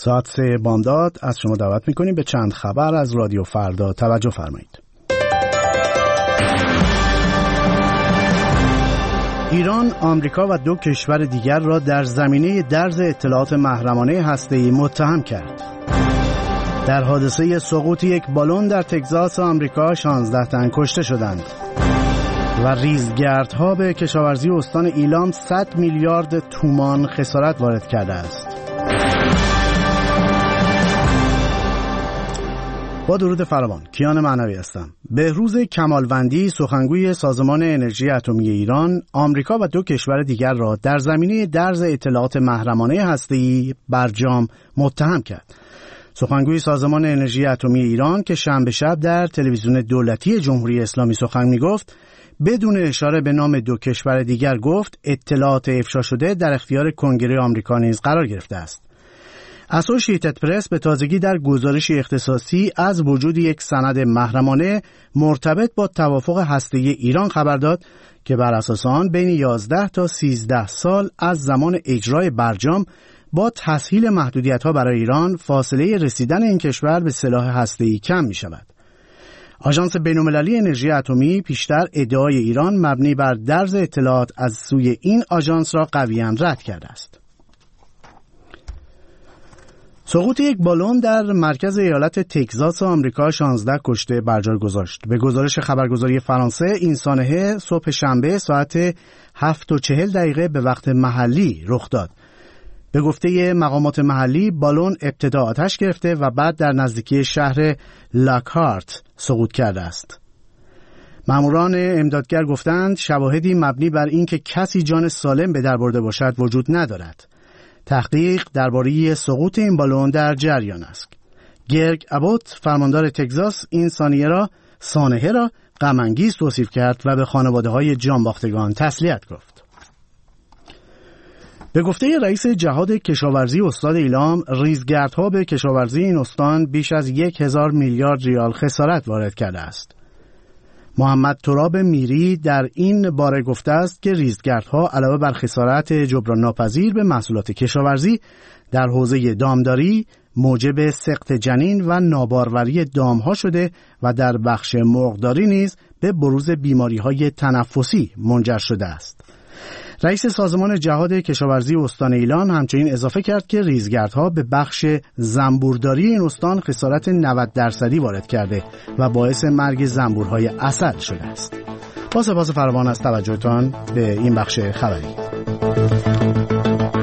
ساعت 3 بامداد از شما دعوت میکنیم به چند خبر از رادیو فردا توجه فرمایید. ایران، آمریکا و 2 کشور دیگر را در زمینه درز اطلاعات محرمانه هسته‌ای متهم کرد. در حادثه سقوط یک بالون در تگزاس آمریکا 16 تن کشته شدند و ریزگردها به کشاورزی استان ایلام 100 میلیارد تومان خسارت وارد کرده است. با درود فراوان، کیان معنوی هستم. بهروز کمالوندی، سخنگوی سازمان انرژی اتمی ایران، آمریکا و 2 کشور دیگر را در زمینه درز اطلاعات محرمانه هسته‌ای برجام متهم کرد. سخنگوی سازمان انرژی اتمی ایران که شنبه شب در تلویزیون دولتی جمهوری اسلامی سخن می‌گفت، بدون اشاره به نام 2 کشور دیگر گفت اطلاعات افشا شده در اختیار کنگره آمریکا نیز قرار گرفته است. اسوشییتد پرس به تازگی در گزارشی اختصاصی از وجود یک سند محرمانه مرتبط با توافق هسته‌ای ایران خبر داد که بر اساس آن بین 11 تا 13 سال از زمان اجرای برجام با تسهیل محدودیت‌ها برای ایران فاصله رسیدن این کشور به سلاح هسته‌ای کم می‌شود. آژانس بین‌المللی انرژی اتمی پیشتر ادعای ایران مبنی بر درز اطلاعات از سوی این آژانس را قویاً رد کرده است. سقوط یک بالون در مرکز ایالت تگزاس آمریکا 16 کشته برجا گذاشت. به گزارش خبرگزاری فرانسه، این سانحه صبح شنبه ساعت 7:40 به وقت محلی رخ داد. به گفته مقامات محلی، بالون ابتدا آتش گرفته و بعد در نزدیکی شهر لاکهارت سقوط کرده است. ماموران امدادگر گفتند شواهدی مبنی بر اینکه کسی جان سالم به در برده باشد وجود ندارد. تحقیق درباره سقوط این بالون در جریان است. گرگ ابوت، فرماندار تگزاس، این سانحه را غم‌انگیز توصیف کرد و به خانواده‌های جانباختگان تسلیت گفت. به گفته رئیس جهاد کشاورزی استان ایلام، ریزگردها به کشاورزی این استان بیش از 1000 میلیارد ریال خسارت وارد کرده است. محمد تراب میری در این باره گفته است که ریزگردها علاوه بر خسارت جبران ناپذیر به محصولات کشاورزی در حوزه دامداری موجب سقط جنین و ناباروری دامها شده و در بخش مرغداری نیز به بروز بیماری‌های تنفسی منجر شده است. رئیس سازمان جهاد کشاورزی استان ایلام همچنین اضافه کرد که ریزگردها به بخش زنبورداری این استان خسارت 90% وارد کرده و باعث مرگ زنبورهای عسل شده است. با سپاس فراوان از توجهتان به این بخش خبری.